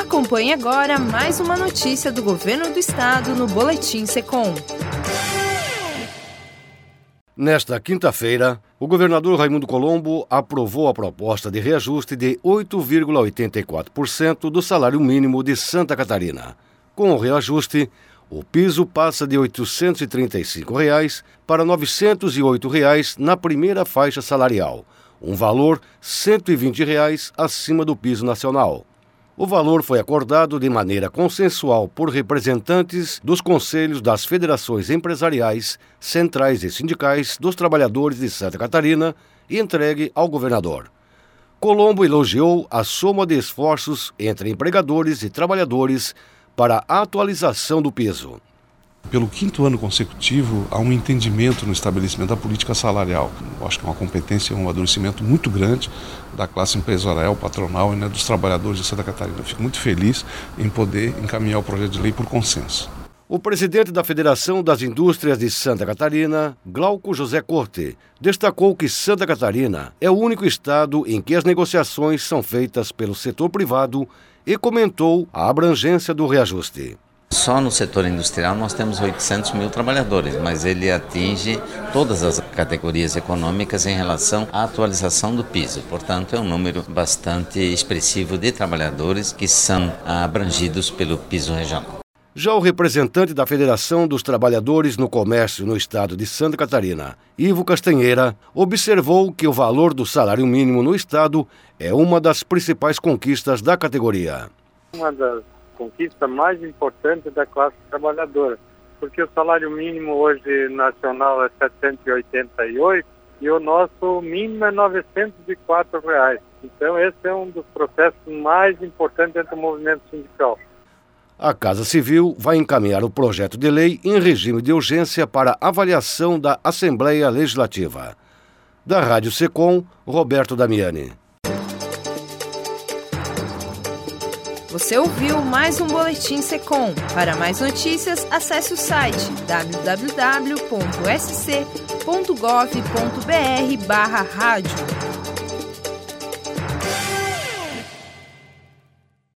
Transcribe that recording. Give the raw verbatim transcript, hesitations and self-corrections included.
Acompanhe agora mais uma notícia do Governo do Estado no Boletim Secom. Nesta quinta-feira, o governador Raimundo Colombo aprovou a proposta de reajuste de oito vírgula oitenta e quatro por cento do salário mínimo de Santa Catarina. Com o reajuste, o piso passa de oitocentos e trinta e cinco reais para novecentos e oito reais na primeira faixa salarial, um valor cento e vinte reais acima do piso nacional. O valor foi acordado de maneira consensual por representantes dos conselhos das federações empresariais, centrais e sindicais dos trabalhadores de Santa Catarina e entregue ao governador. Colombo elogiou a soma de esforços entre empregadores e trabalhadores para a atualização do piso. Pelo quinto ano consecutivo, há um entendimento no estabelecimento da política salarial. Eu acho que é uma competência e um amadurecimento muito grande da classe empresarial, patronal e né, dos trabalhadores de Santa Catarina. Eu fico muito feliz em poder encaminhar o projeto de lei por consenso. O presidente da Federação das Indústrias de Santa Catarina, Glauco José Corte, destacou que Santa Catarina é o único estado em que as negociações são feitas pelo setor privado e comentou a abrangência do reajuste. Só no setor industrial nós temos oitocentos mil trabalhadores, mas ele atinge todas as categorias econômicas em relação à atualização do piso. Portanto, é um número bastante expressivo de trabalhadores que são abrangidos pelo piso regional. Já o representante da Federação dos Trabalhadores no Comércio no estado de Santa Catarina, Ivo Castanheira, observou que o valor do salário mínimo no estado é uma das principais conquistas da categoria. Uma das conquista mais importante da classe trabalhadora, porque o salário mínimo hoje nacional é setecentos e oitenta e oito e o nosso mínimo é novecentos e quatro reais. Então esse é um dos processos mais importantes dentro do movimento sindical. A Casa Civil vai encaminhar o projeto de lei em regime de urgência para avaliação da Assembleia Legislativa. Da Rádio Secom, Roberto Damiani. Você ouviu mais um Boletim Secom. Para mais notícias, acesse o site w w w ponto s c ponto gov ponto b r barra rádio.